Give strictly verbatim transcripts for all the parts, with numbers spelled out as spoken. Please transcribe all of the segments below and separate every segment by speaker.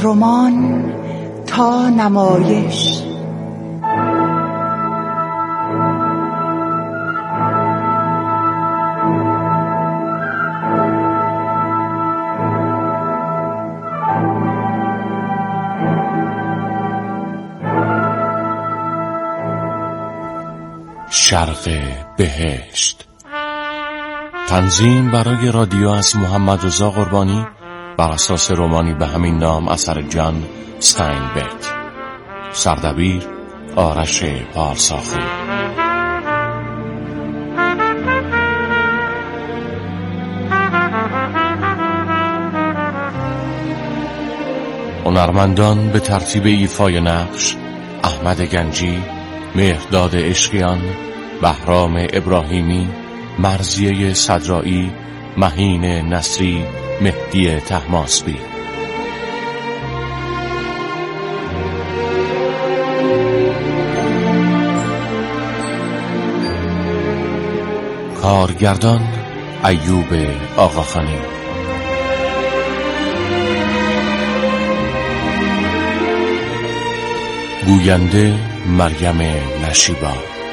Speaker 1: رمان تا نمایش.
Speaker 2: شرق بهشت. تنظیم برای رادیو از محمد رضا قربانی بر اساس رمانی به همین نام اثر جان استاینبک. سردبیر آرش پارساخی. هنرمندان به ترتیب ایفای نقش: احمد گنجی، مهرداد عشقیان، بهرام ابراهیمی، مرضیه صدرایی، مهین نصری، مهدی طهماسبی. کارگردان ایوب آقاخانی. گوینده مریم نشیبا.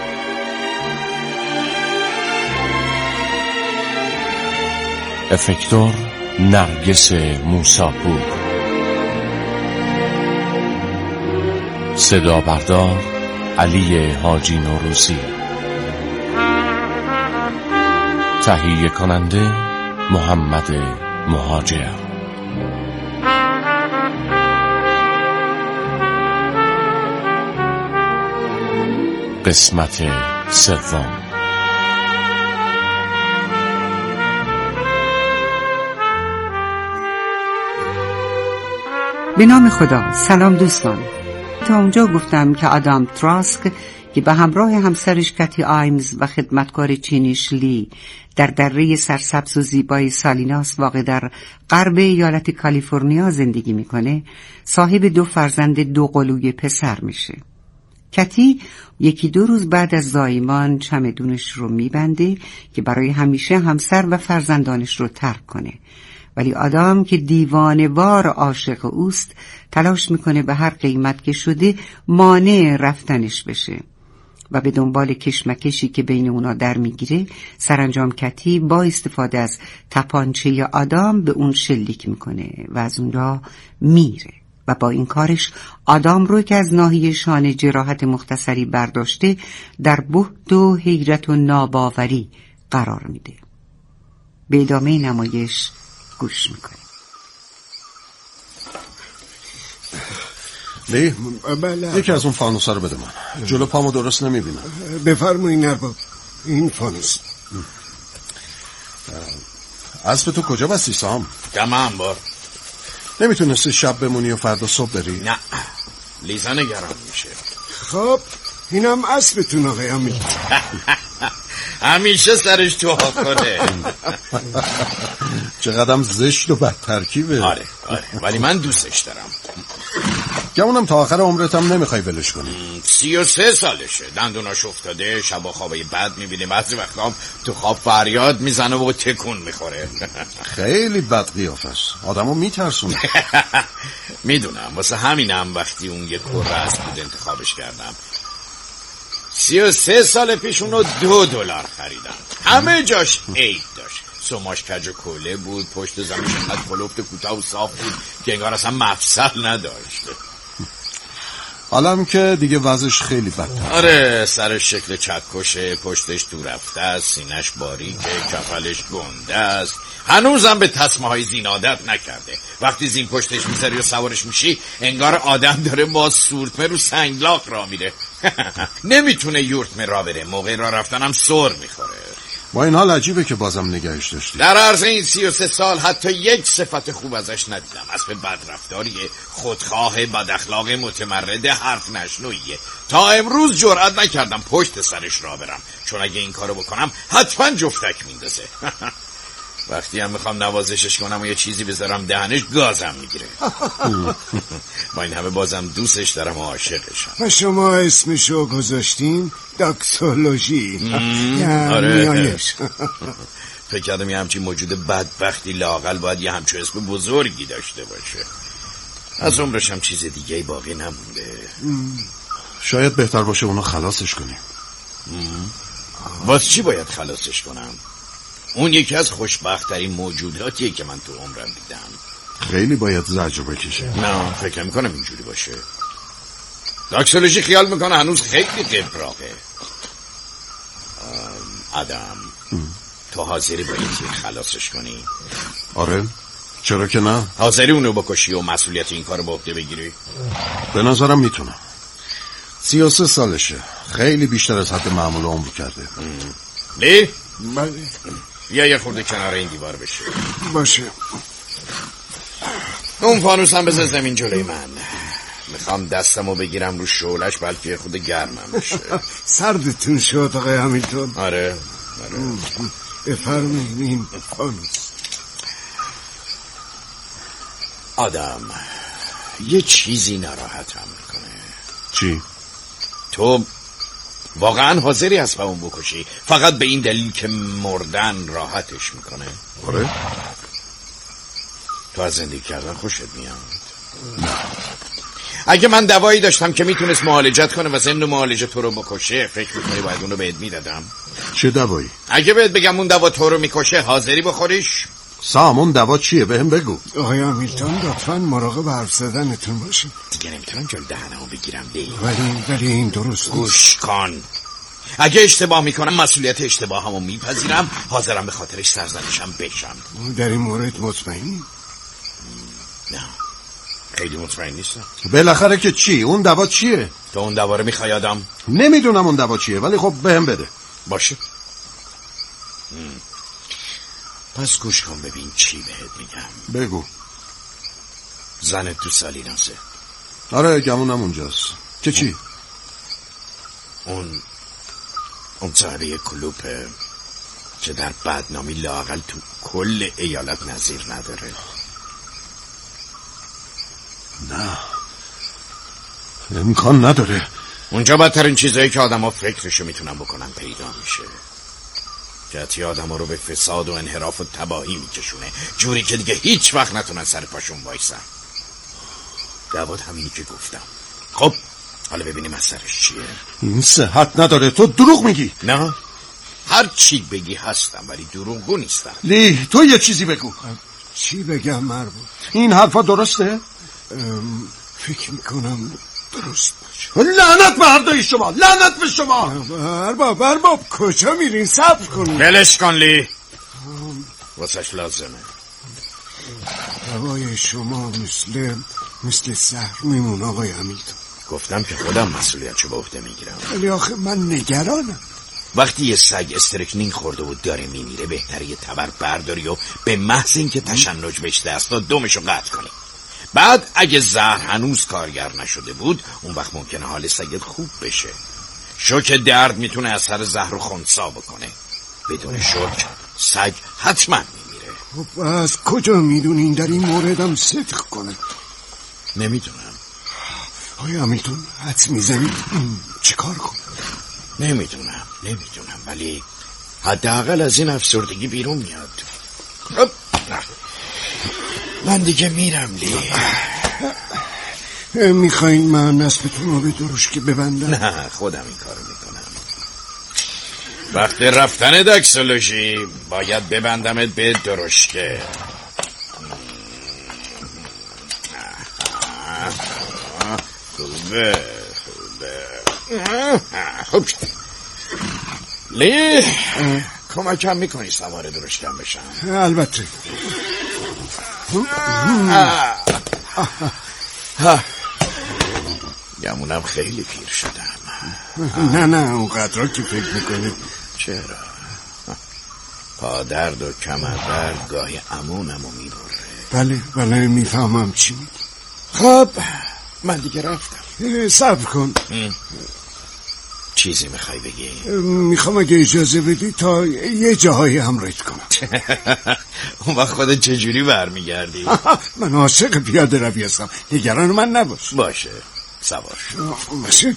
Speaker 2: افکتور نرگس موساپور. صدا بردار علی حاجی نوروزی. تهیه کننده محمد مهاجر. قسمت سوم.
Speaker 3: به نام خدا. سلام دوستان. تا اونجا گفتم که آدام تراسک که به همراه همسرش کتی آیمز و خدمتکار چینیش لی در دره سرسبز و زیبای سالیناس واقع در غرب ایالت کالیفرنیا زندگی میکنه، صاحب دو فرزند دو قلوی پسر میشه. کتی یکی دو روز بعد از زایمان چمدونش رو میبنده که برای همیشه همسر و فرزندانش رو ترک کنه، ولی آدام که دیوانه‌وار عاشق اوست تلاش میکنه به هر قیمت که شده مانع رفتنش بشه و به دنبال کشمکشی که بین اونا در میگیره سرانجام کتی با استفاده از تپانچه آدام به اون شلیک میکنه و از اونجا میره و با این کارش آدام رو که از ناحیه شانه جراحت مختصری برداشته در بهت و حیرت و ناباوری قرار میده. به ادامه نمایش گوش میکنیم.
Speaker 4: لی
Speaker 5: بله.
Speaker 4: یکی از اون فانوسا رو بده من. جلو پامو درست نمیبینم.
Speaker 5: بفرمایید ارباب. این فانوس.
Speaker 4: اسب تو کجا بستی سام؟
Speaker 6: دم انبار.
Speaker 4: نمیتونستی شب بمونی و فردا صبح بری؟
Speaker 6: نه لیزا نگران میشه.
Speaker 5: خب اینم اسبتون آقای امیر.
Speaker 6: همیشه سرش تو کنه.
Speaker 4: چقدرم زشت و بد ترکیبه.
Speaker 6: آره آره ولی من دوستش دارم.
Speaker 4: گمونم تا آخر عمرتم نمیخوای ولش کنی.
Speaker 6: سی و سه سالشه، دندوناش افتاده، شبا خوابای بد میبینه، بعضی وقتا هم تو خواب فریاد میزنه و تکون میخوره.
Speaker 4: خیلی بد قیافه است، آدمو میترسونه.
Speaker 6: میدونم، واسه همینم وقتی اون یه کره از بود انتخابش کردم. سی و سه سال پیش اونو دو دلار خریدم. همه جاش عیب داشت. سماش کج و کوله بود، پشت زمینش قد پلوفت کوتاه و صاف بود که انگار اصلا مفصل نداشت.
Speaker 4: حالم که دیگه وضعش خیلی بدتر.
Speaker 6: آره سرش شکل چکشه، پشتش تو رفته است، سینش باریکه، کفلش گنده است. هنوزم به تسمه های زین عادت نکرده. وقتی زین پشتش میذاری و سوارش میشی انگار آدم داره با سورتمه رو سنگلاق را میره. نمیتونه یورتمه را بره، موقع را رفتنم سر میخوره.
Speaker 4: با این حال عجیبه که بازم نگهش داشتی.
Speaker 6: در عرض این سی و سه سال حتی یک صفت خوب ازش ندیدم. اسب بدرفتاریه، خودخواه، بد اخلاق، متمرد، حرف نشنویه. تا امروز جرئت نکردم پشت سرش را برم، چون اگه این کارو بکنم حتما جفتک میندازه. وقتی هم میخوام نوازشش کنم و یه چیزی بذارم دهنش گازم میگیره. با این همه بازم دوستش دارم و عاشقشم.
Speaker 5: و شما اسمشو گذاشتین داکسولوژی.
Speaker 6: آره فکر کردم یه همچین موجود بدبختی لااقل باید یه همچین اسم بزرگی داشته باشه. از عمرش هم چیز دیگه باقی نمونده.
Speaker 4: شاید بهتر باشه اونو خلاصش کنیم.
Speaker 6: واسه چی باید خلاصش کنم؟ اون یکی از خوشبخت‌ترین موجوداتیه که من تو عمرم دیدم.
Speaker 4: خیلی باید زجر بکشه.
Speaker 6: نه فکر میکنم اینجوری باشه. داکسولوژی خیال میکنه هنوز خیلی قبراقه. آدم تو حاضری باید خلاصش کنی؟
Speaker 4: آره چرا که نه.
Speaker 6: حاضری اونو بکشی و مسئولیت این کارو به عهده بگیری؟
Speaker 4: به نظرم میتونم. سی و سه سالشه، خیلی بیشتر از حد معمول عمر کرده.
Speaker 6: لی؟
Speaker 5: بله.
Speaker 6: یا یه خورده کنار این دیوار بشه.
Speaker 5: باشه.
Speaker 6: اون فانوس هم بذار زمین جلوی من. میخوام دستمو بگیرم رو شعلش بلکه یه خورده گرمم بشه.
Speaker 5: سردتون شد آقای همیلتون.
Speaker 6: آره آره.
Speaker 5: بفرمایید این فانوس.
Speaker 6: آدم یه چیزی ناراحتم میکنه.
Speaker 4: چی؟
Speaker 6: تو واقعا حاضری از اون بکشی فقط به این دلیل که مردن راحتش میکنه؟
Speaker 4: آره.
Speaker 6: تو از زندگی کردن خوشت میاد؟ اگه من دوایی داشتم که میتونست معالجت کنه و ضمن معالجه تو رو بکشه فکر میکنی باید اونو بهت میدادم؟
Speaker 4: چه دوایی؟
Speaker 6: اگه بهت بگم اون دوا تو رو میکشه حاضری بخوریش؟
Speaker 4: سام اون دوا چیه بهم بگو.
Speaker 5: آقای همیلتون لطفاً مراقب حرف زدنتون باشید.
Speaker 6: دیگه نمیتونم جلو دهنمو بگیرم دی.
Speaker 5: ولی ولی این درست
Speaker 6: گوش کن. اگه اشتباه میکنم مسئولیت اشتباهمو میپذیرم، حاضرم به خاطرش سرزنشم بشم.
Speaker 5: در این مورد مطمئنی؟
Speaker 6: نه خیلی مطمئن نیستم.
Speaker 4: بالاخره که چی؟ اون دوا چیه؟
Speaker 6: تو اون دوا رو میخوای آدم؟
Speaker 4: نمیدونم اون دوا چیه ولی خب بهم بده.
Speaker 6: باشه. پس گوش کن ببین چی بهت میگم.
Speaker 4: بگو.
Speaker 6: زنت تو سالیناسه.
Speaker 4: آره گمونم اونجاست. چه چی؟
Speaker 6: اون اون صاحبه کلوپه که در بدنامی لااقل تو کل ایالت نظیر نداره.
Speaker 4: نه امکان نداره.
Speaker 6: اونجا بدترین چیزایی که آدم ها فکرشو میتونن بکنن پیدا میشه. جهتی آدم ها رو به فساد و انحراف و تباهی میکشونه، جوری که دیگه هیچ وقت نتونن سر پاشون وایسن. دواد همینی که گفتم. خب حالا ببینیم از سرش چیه.
Speaker 4: این صحت نداره. تو دروغ میگی.
Speaker 6: نه هر چی بگی هستم ولی دروغگو نیستم.
Speaker 4: لی تو یه چیزی بگو.
Speaker 5: چی بگم مربوط؟
Speaker 4: این حرفا درسته؟
Speaker 5: فکر میکنم درست باشه.
Speaker 4: لعنت به هر دوی شما، لعنت به شما.
Speaker 5: ارباب ارباب کجا میرین؟ صبر کنین.
Speaker 6: بلش کن لی. واسش لازمه.
Speaker 5: دوای شما مثل مثل زهر میمون آقای همیلتون.
Speaker 6: گفتم که خودم مسئولیتشو به عهده میگیرم.
Speaker 5: ولی آخه من نگرانم.
Speaker 6: وقتی یه سگ استرکنین خورده و داره میمیره بهتره یه تبر برداری و به محض اینکه تشنج بهش دست داد دمشو قطع کنی. بعد اگه زهر هنوز کارگر نشده بود اون وقت ممکنه حال سگت خوب بشه. شوک درد میتونه اثر زهر و خنثی بکنه. بدون شوک سگ حتما میمیره.
Speaker 5: خب از کجا میدونین در این موردم صدق کنه؟
Speaker 6: نمیدونم.
Speaker 5: آیا همیلتون حدس میزنید چه کار کنم؟
Speaker 6: نمیدونم نمیدونم ولی حداقل از این افسردگی بیرون میاد. خب من دیگه میرم لی.
Speaker 5: میخواین من اسبتون رو به درشکه ببندم؟
Speaker 6: نه خودم این کارو میکنم. وقت رفتن داکسولوژی باید ببندمت به درشکه. خوبه خوبه. خوب شد لی. کمکم میکنی سوار درشکم بشم؟
Speaker 5: البته.
Speaker 6: گمونم خیلی پیر شدم.
Speaker 5: نه نه اونقدر که فکر میکنید.
Speaker 6: چرا؟ پادرد و کمردرد گاهی امونمو میبره.
Speaker 5: بله بله میفهمم چی میگی.
Speaker 6: خب من دیگه رفتم.
Speaker 5: صبر کن.
Speaker 6: چیزی میخوای بگی؟
Speaker 5: میخوام اگه اجازه بدی تا یه جاهایی همراهت کنم.
Speaker 6: اون وقت خودت چجوری برمیگردی؟
Speaker 5: من عاشق پیاده روی هستم، نگران من نباش.
Speaker 6: باشه سوار شو.
Speaker 5: باشه.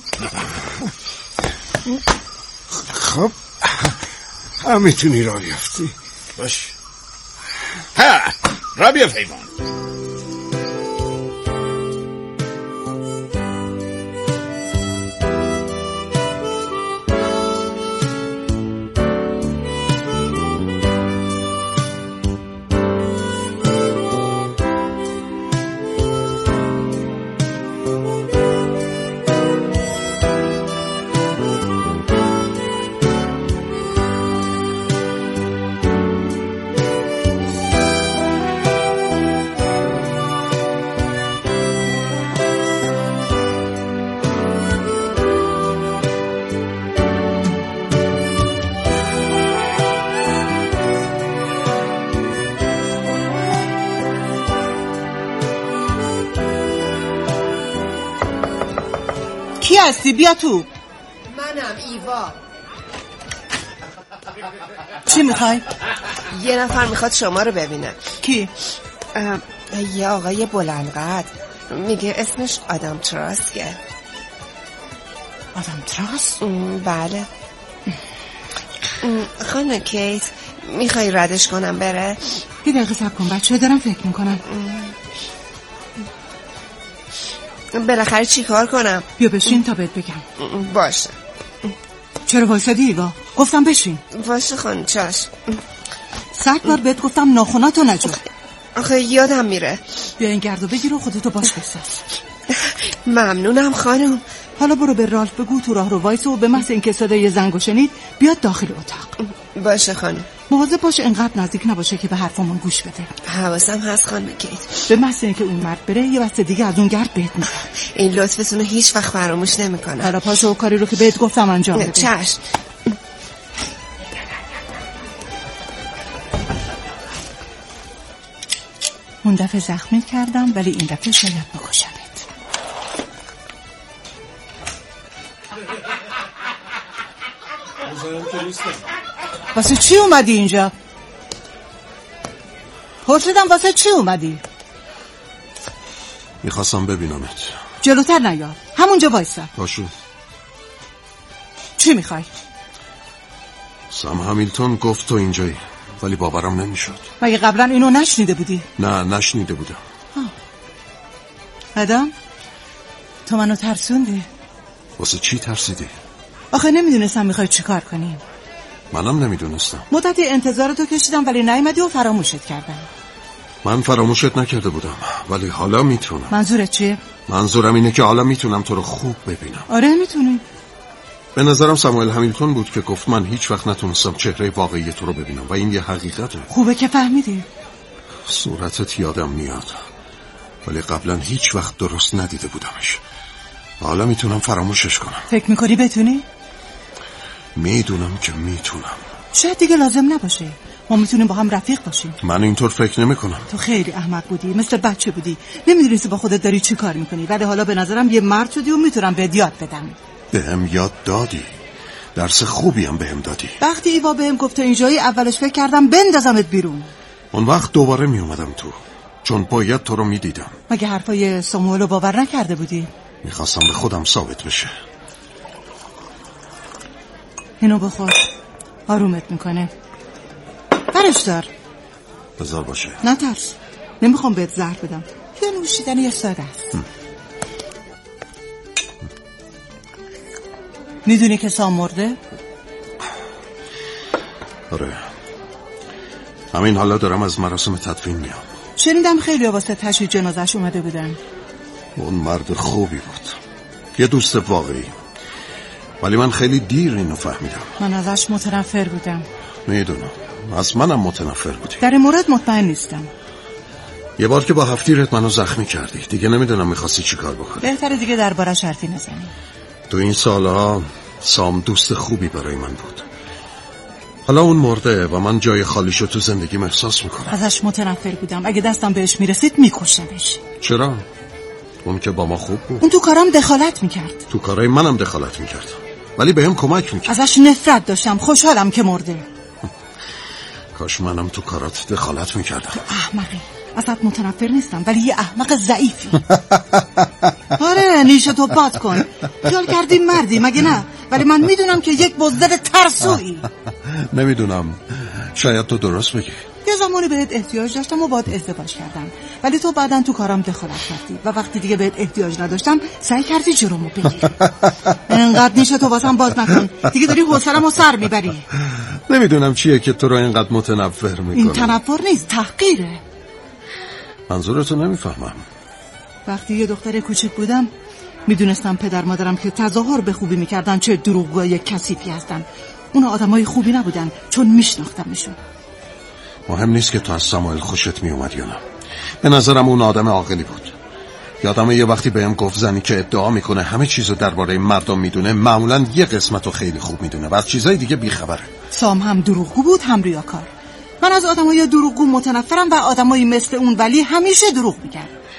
Speaker 5: خب هم میتونی راه بیافتی.
Speaker 6: باش. ها را بیاف حیوان.
Speaker 1: هستی؟ بیا تو.
Speaker 7: منم ایوا.
Speaker 1: چی میخوای؟
Speaker 7: یه نفر میخواد شما رو ببینه.
Speaker 1: کی؟
Speaker 7: یه آقای بلندقد، میگه اسمش آدم تراسکه.
Speaker 1: آدم تراس؟
Speaker 7: بله. خانم کیت، میخوای ردش کنم بره؟
Speaker 1: یه دقیقه صبر کن بچه، دارم فکر میکنم.
Speaker 7: بالاخره چی کار کنم؟
Speaker 1: بیا بشین تا بهت بگم.
Speaker 7: باشه.
Speaker 1: چرا وایسادی ایوا؟ گفتم بشین.
Speaker 7: باشه خانم، چشم.
Speaker 1: صد بار بهت گفتم ناخوناتو نجور.
Speaker 7: آخه یادم میره.
Speaker 1: بیا این گردو بگیر و خودتو باش بساز.
Speaker 7: ممنونم خانم.
Speaker 1: حالا برو به رالف بگو تو راه رو وایس و به محض اینکه صدای زنگو شنید بیاد داخل اتاق.
Speaker 7: باشه خانم.
Speaker 1: مواظب باش انقدر نزدیک نباشه که به حرفمون گوش بده.
Speaker 7: حواسم هست خانم کیت.
Speaker 1: به محض اینکه اون مرد بره یه بسته دیگه از اون گرد بهت میده.
Speaker 7: این لطفتون رو هیچ وقت فراموش نمیکنم.
Speaker 1: حالا پاشو کاری رو که بهت گفتم انجام بده.
Speaker 7: چشم.
Speaker 1: اون دفعه زخمت کردم ولی این دفعه شاید بکشمت. واسه چی اومدی اینجا؟ پرسیدم واسه چی اومدی؟
Speaker 4: میخواستم ببینمت.
Speaker 1: جلوتر نیا، همونجا وایسا.
Speaker 4: باشو.
Speaker 1: چی میخوای؟
Speaker 4: سام همیلتون گفت تو اینجایی ولی باورم نمیشد.
Speaker 1: مگه قبلا اینو نشنیده بودی؟
Speaker 4: نه نشنیده بودم.
Speaker 1: آدم تو منو ترسوندی.
Speaker 4: واسه چی ترسیدی؟
Speaker 1: آخه نمیدونستم میخوای چی کار کنی.
Speaker 4: منم نمیدونستم.
Speaker 1: مدتی انتظارتو کشیدم ولی نیومدی و فراموشت کردم.
Speaker 4: من فراموشت نکرده بودم ولی حالا میتونم.
Speaker 1: منظورت چیه؟
Speaker 4: منظورم اینه که حالا میتونم تو رو خوب ببینم.
Speaker 1: آره میتونی.
Speaker 4: به نظرم ساموئل همیلتون بود که گفت من هیچ وقت نتونستم چهره واقعی تو رو ببینم و این یه حقیقته.
Speaker 1: خوبه که فهمیدی.
Speaker 4: صورتت یادم میاد ولی قبلا هیچ وقت درست ندیده بودمش. حالا میتونم فراموشش کنم.
Speaker 1: فکر میکنی بتونی؟
Speaker 4: میدونم که میتونم.
Speaker 1: شاید دیگه لازم نباشه. ما میتونیم با هم رفیق باشیم.
Speaker 4: من اینطور فکر نمی کنم.
Speaker 1: تو خیلی احمق بودی، مثل بچه بودی، نمیدونستی با خودت داری چی کار میکنی، ولی حالا به نظرم یه مرد شدی و میتونم بهت یاد بدم.
Speaker 4: بهم یاد دادی. درس خوبی هم بهم دادی.
Speaker 1: وقتی ایوا بهم گفت اینجایی اولش فکر کردم بندازمت بیرون.
Speaker 4: اون وقت دوباره می اومدم تو چون باید تو رو میدیدم.
Speaker 1: مگه حرفای ساموئل رو باور نکرده بودی؟
Speaker 4: میخواستم به خودم ثابت بشه.
Speaker 1: اینو بخور، آرومت میکنه. برش دار.
Speaker 4: بذار باشه.
Speaker 1: نترس، نمیخوام بهت زهر بدم. یه نوشیدن یه ساده است. میدونی که سام مرده؟
Speaker 4: آره. همین حالا دارم از مراسم تدفین میام.
Speaker 1: شنیدم خیلی واسه تشییع جنازش اومده بودن.
Speaker 4: اون مرد خوبی بود، یه دوست واقعی، ولی من خیلی دیر اینو فهمیدم.
Speaker 1: من ازش متنفر بودم.
Speaker 4: میدونم از منم متنفر بودی.
Speaker 1: در این مورد مطمئن نیستم.
Speaker 4: یه بار که با هفتیرت منو زخمی کردی، دیگه نمیدونم میخواستی چی کار بکنی.
Speaker 1: بهتره دیگه دربارش حرفی نزنی.
Speaker 4: تو این سالها سام دوست خوبی برای من بود. حالا اون مرده و من جای خالیشو تو زندگیم احساس میکنم.
Speaker 1: ازش متنفر بودم، اگه دستم بهش میرسید میکشمش.
Speaker 4: چرا؟ اون که با ما خوب بود.
Speaker 1: اون تو کارم دخالت میکرد.
Speaker 4: تو کارای منم دخالت میکرد ولی بهم کمک میکرد.
Speaker 1: ازش نفرت داشتم، خوشحالم که مرده.
Speaker 4: کاش منم تو کارات دخالت میکردم.
Speaker 1: تو احمقی. ازت متنفر نیستم ولی یه احمق ضعیفی. آره نیشتو باد کن. خیال کردی مردی مگه نه؟ ولی من میدونم که یک بزدل ترسویی.
Speaker 4: نمیدونم، شاید تو درست بگی.
Speaker 1: یه زمانی بهت احتیاج داشتم و باید ازدواج کردم، ولی تو بعدن تو کارم دخالت کردی و وقتی دیگه بهت احتیاج نداشتم سعی کردی جلومو بگیری. انقدر نیشتو واسم باز نکن، دیگه داری حوصله‌مو سر میبری.
Speaker 4: نمیدونم چیه که تو رو اینقدر متنفر میکنه.
Speaker 1: این تنفر نیست، تحقیره.
Speaker 4: منظورتو نمیفهمم.
Speaker 1: وقتی یه دختر کوچیک بودم میدونستم پدر مادرم که تظاهر به خوبی میکردن چه دروغگوی کثیفی هستن. اونا آدمای خوبی نبودن چون میشناختمشون.
Speaker 4: مهم نیست که تو از ساموئل خوشت میومد یا نه. به نظرم اون آدم عاقلی بود. یادم یه وقتی بهم گفت زنی که ادعا میکنه همه چیزو درباره مردم میدونه معمولا یه قسمتو خیلی خوب میدونه و از چیزای دیگه بیخبره.
Speaker 1: سام هم دروغگو بود هم ریاکار. من از آدمای دروغگو متنفرم و آدمایی مثل اون ولی همیشه دروغ میگن.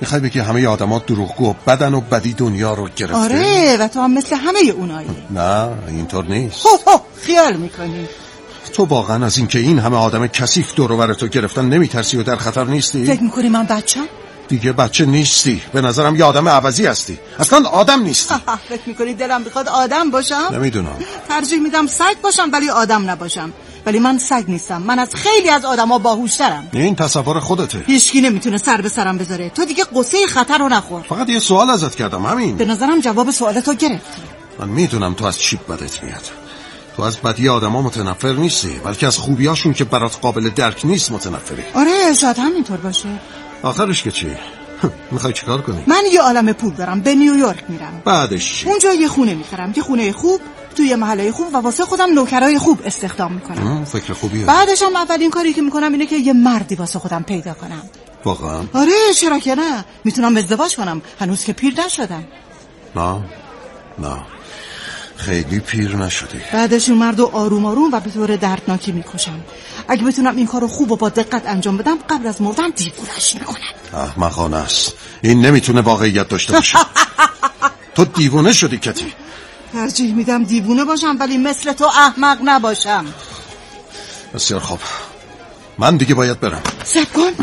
Speaker 4: میخوای بگی همه آدما دروغگو و بدن و بدی دنیا رو گرفته؟
Speaker 1: آره و تو هم مثل همه اونایی.
Speaker 4: نه اینطور نیست.
Speaker 1: خب خب خیال میکنی.
Speaker 4: تو واقعا از اینکه این همه آدم کثیف دور و بر تو گرفتن نمیترسی و در خطر نیستی؟
Speaker 1: فکر میکنی من بچه‌م؟
Speaker 4: دیگه بچه نیستی. به نظرم یه آدم عوضی هستی. اصلا آدم نیستی.
Speaker 1: فکر میکنی دلم بخواد آدم باشم؟
Speaker 4: نمیدونم.
Speaker 1: ترجیح میدم سگ باشم ولی آدم نباشم. ولی من سگ نیستم. من از خیلی از آدما باهوشترم.
Speaker 4: این تصور خودته.
Speaker 1: هیچکی نمیتونه سر به سرم بذاره. تو دیگه قصه خطر رو نخور.
Speaker 4: فقط یه سوال ازت کردم همین.
Speaker 1: به نظرم جواب سوالتو گرفتی.
Speaker 4: من میدونم تو از چی بدت میاد. تو از بدی آدما متنفر نیستی، بلکه از خوبیاشون که برات قابل درک نیست متنفری.
Speaker 1: آره شاید همینطور باشه.
Speaker 4: آخرش که چی؟ میخوای چیکار کنی؟
Speaker 1: من یه عالم پول دارم، به نیویورک میرم.
Speaker 4: بعدش چی؟
Speaker 1: اونجا یه خونه میخرم، یه خونه خوب توی یه محله خوب و واسه خودم نوکرای خوب استخدام میکنم.
Speaker 4: فکر خوبیه.
Speaker 1: بعدش هم اولین کاری که میکنم اینه که یه مردی واسه خودم پیدا کنم.
Speaker 4: واقعا؟
Speaker 1: آره چرا که نه، میتونم ازدواج کنم هنوز که پیر نشدم.
Speaker 4: نه نه خیلی پیر نشدی.
Speaker 1: بعدش اون مردو آروم آروم و به طور دردناکی میکشم. اگه بتونم این کارو خوب و با دقت انجام بدم قبل از مردن دیوونه‌اش میکنم.
Speaker 4: احمقانه است. این نمیتونه واقعیت داشته باشه. تو دیوونه شدی کتی.
Speaker 1: ترجیح میدم دیوونه باشم ولی مثل تو احمق نباشم.
Speaker 4: بسیار خوب، من دیگه باید برم.
Speaker 1: صبر کن.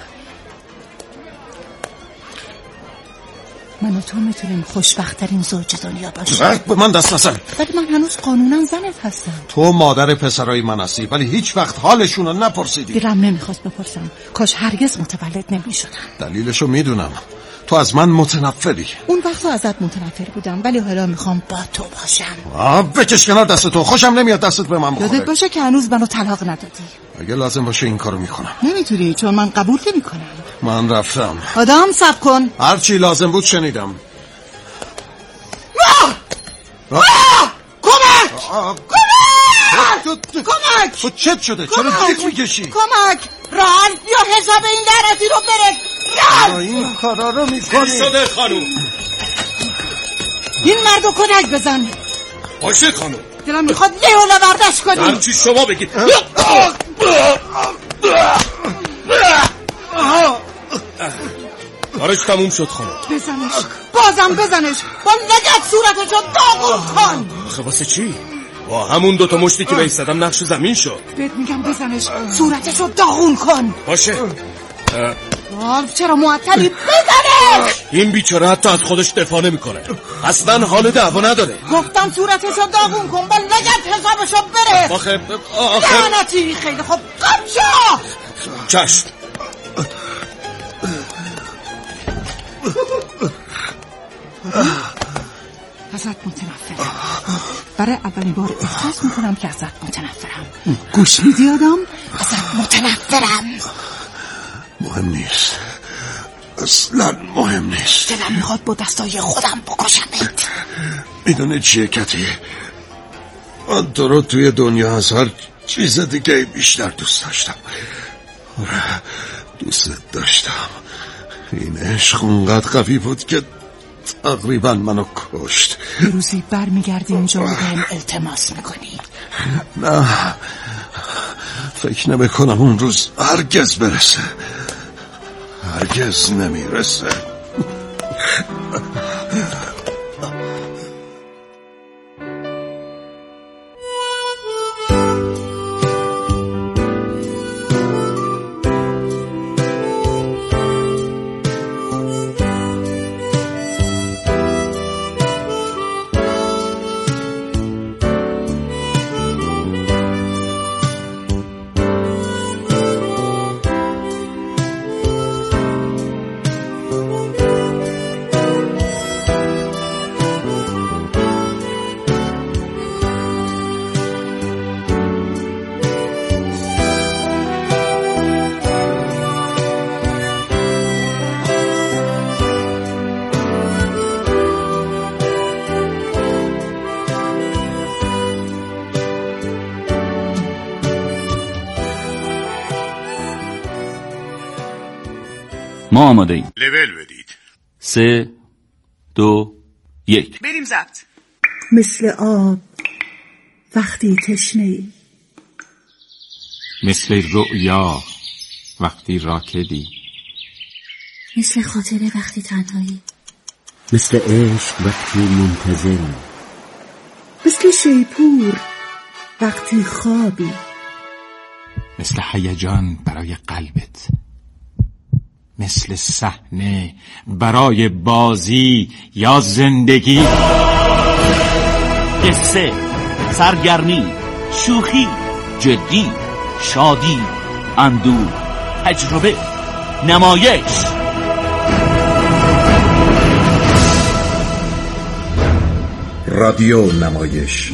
Speaker 1: من و تو میتونیم خوشبخت‌ترین زوج دنیا باشیم.
Speaker 4: به من دست نزن.
Speaker 1: ولی من هنوز قانونا زنت هستم.
Speaker 4: تو مادر پسرای من هستی ولی هیچ وقت حالشون رو نپرسیدی.
Speaker 1: دلم نمیخواست بپرسم، کاش هرگز متولد نمیشدم.
Speaker 4: دلیلشو میدونم. تو از من متنفری.
Speaker 1: اون وقت ازت متنفر بودم ولی حالا میخوام با تو باشم.
Speaker 4: آه بکش کنار دست تو. خوشم نمیاد دستت به من بخوره.
Speaker 1: یادت باشه که هنوز منو طلاق ندادی.
Speaker 4: اگه لازم باشه این کارو میکنم.
Speaker 1: نمیتونی چون من قبول نمیکنم.
Speaker 4: من رفتم.
Speaker 1: آدم صبر کن.
Speaker 4: هرچی لازم بود شنیدم.
Speaker 1: کمک! کمک! کمک!
Speaker 4: تو چت شده؟ چرا دیک میکشی؟
Speaker 1: کمک! ران یا حساب این لعنتی رو برس. ران!
Speaker 4: این کارا رو میکنی.
Speaker 6: شده خانوم.
Speaker 1: این مردو کتک بزن.
Speaker 6: باشه خانوم.
Speaker 1: دلم میخواد لیولا برداشت کنی.
Speaker 6: هرچی شما بگید. کارش تموم شد خانم.
Speaker 1: بزنش بازم بزنش با لگت صورتشو داغون کن.
Speaker 6: آخه واسه چی؟ با همون دوتا مشتی که بهش زدم نقش زمین شد.
Speaker 1: بهت میگم بزنش صورتشو داغون کن.
Speaker 6: باشه.
Speaker 1: آلف چرا معطلی؟ بزنش.
Speaker 6: این بیچاره حتی از خودش دفاع نمیکنه. اصلا حال دعوا نداره.
Speaker 1: گفتم صورتشو داغون کن با لگت حسابشو بره.
Speaker 6: آخه آخه
Speaker 1: لعنتی. خیلی خوب قم شو.
Speaker 6: چشم.
Speaker 1: ازت متنفرم. برای اولین بار احساس میکنم که ازت متنفرم. گوش میدی آدم؟ ازت متنفرم.
Speaker 4: مهم نیست، اصلا مهم نیست.
Speaker 1: دلم میخواد با دستای خودم بکشمت.
Speaker 4: میدونه چیه کتی؟ من تو رو توی دنیا از هر چیز دیگه بیشتر دوست داشتم. آره دوست داشتم. این عشق اونقدر قوی بود که تقریبا منو کشت.
Speaker 1: یه روزی بر میگردی اینجا و بهم التماس میکنی.
Speaker 4: نه فکر نمی کنم اون روز هرگز برسه. هرگز نمیرسه.
Speaker 2: ما آماده ایم.
Speaker 6: لول بدید.
Speaker 2: سه دو یک
Speaker 8: بریم ضبط.
Speaker 1: مثل آب وقتی تشنه‌ای،
Speaker 9: مثل رؤیا وقتی راکدی،
Speaker 8: مثل خاطره وقتی تنهایی،
Speaker 9: مثل عشق وقتی منتظری،
Speaker 3: مثل شیپور وقتی خوابی،
Speaker 10: مثل هیجان برای قلبت، مثل صحنه برای بازی یا زندگی.
Speaker 11: قصه، سرگرمی، شوخی، جدی، شادی، اندوه، تجربه، نمایش.
Speaker 12: رادیو نمایش.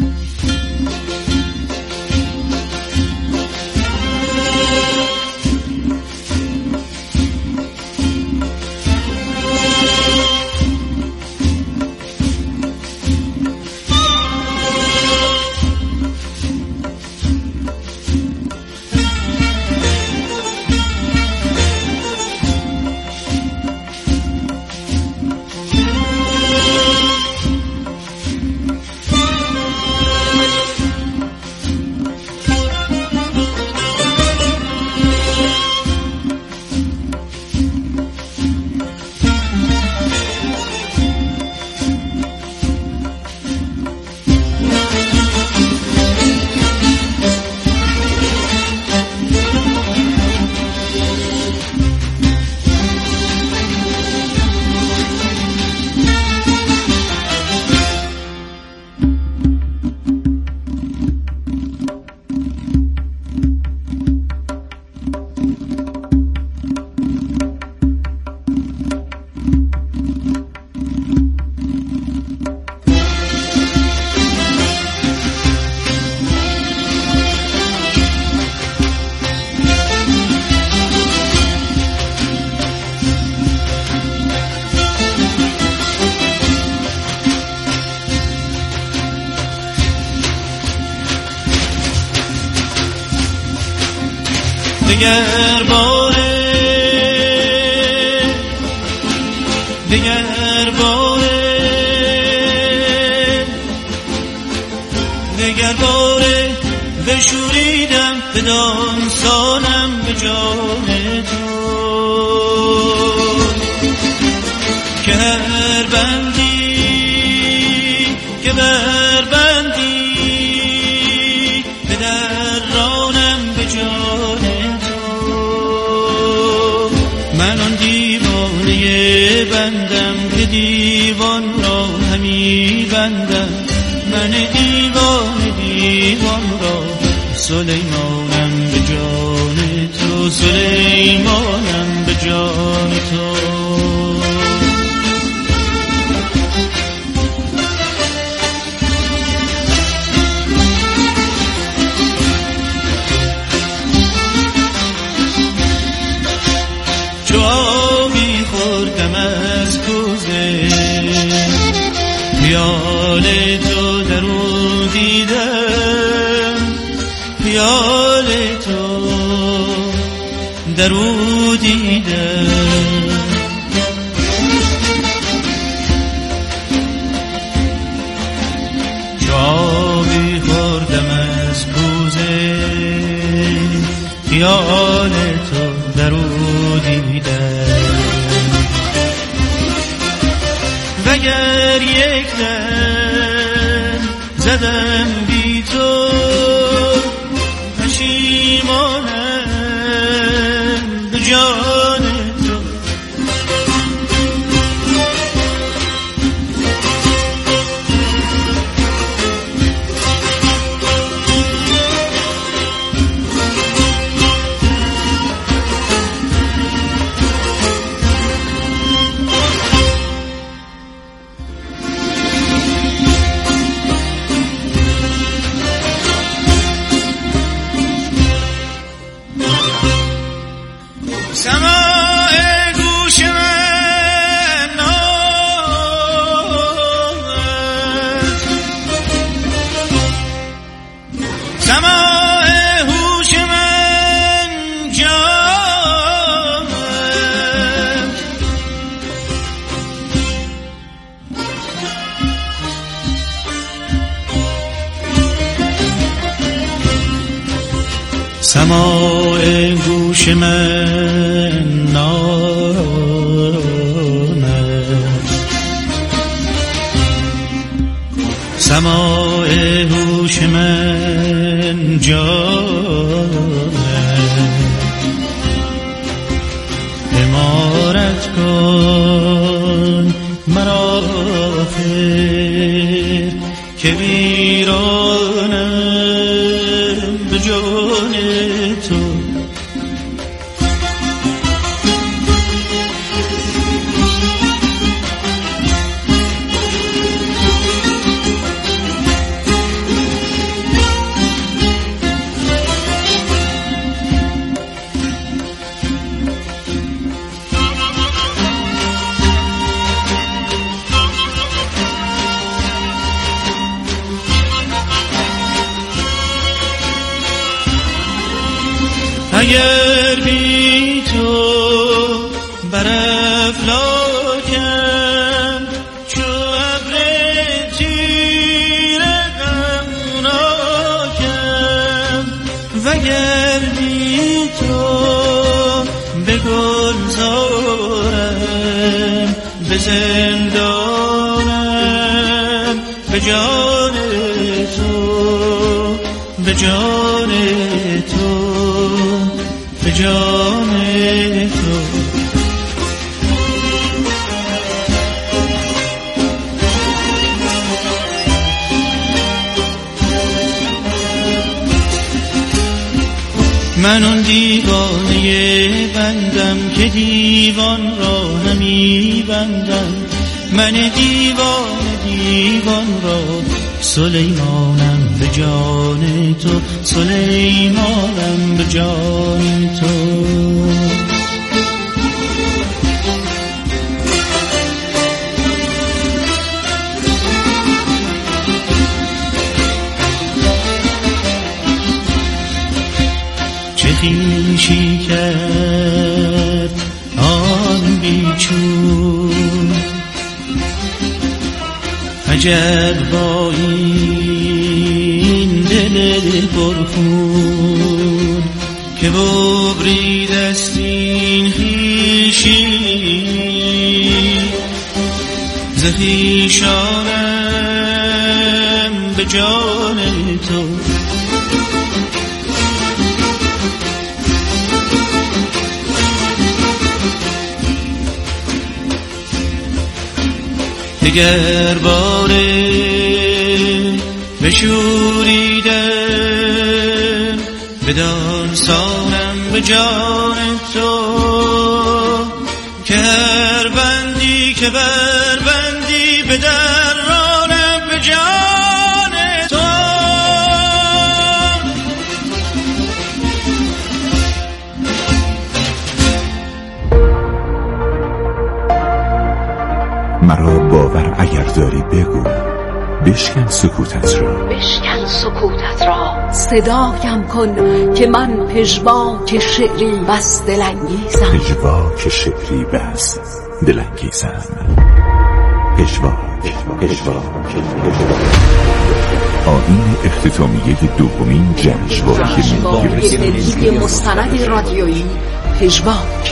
Speaker 13: دیگر باره دیگر باره دیگر باره بشوریدم به دانسانم به جان تو که هر بندی که بر بندی به در رانم به جان من آن دیوانه بندم که دیوان را همی بندم من دیوان دیوان را سلیمانم به جان تو سلیمانم به جان تو خیال تو در او دیدم خیال تو در او دیدم چابی خوردم از کوزه خیال تو در او دیدم وگر یک دم زدم بی تو پشیمانم به جان تو سماع گوش من ناز سماع هوش من جانم امارت کن مرا خیر که ویرانم به جان تو. اگر بی تو بر افلاکم چو ابر تیره غمناکم وگر بی تو به گلزارم به زندانم به جان تو به جان تو به جان تو. من اون دیوانه بندم که دیوان را نمی بندم، من دیوان دیوان را سلیمانم به جان تو، سلیمانم به جان تو. چه خویشی کرد آن بیچون، عجب با این دل پرخون که ببرید است این خویشی ز خویشانم به جان تو. دگر باره بشوریدم بدان سانم به جان تو، که هر بندی که بر بندی به درانم به جان تو.
Speaker 12: مرا باور اگر داری بگو، بشکن سکوتت را،
Speaker 14: بشکن سکوتت را، صدایم کن که من پژواک شعری بس دلانگیزم،
Speaker 12: پژواک شعری بس دلانگیزم، پژواک پژواک آیین اختتامیه دومین جشنواره
Speaker 14: ملی مستند رادیویی پژواک.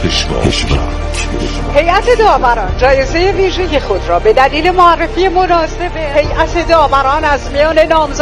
Speaker 15: هیئت داوران جایزه ویژه خود را به دلیل معرفی مناسب هیئت داوران از میان نامزد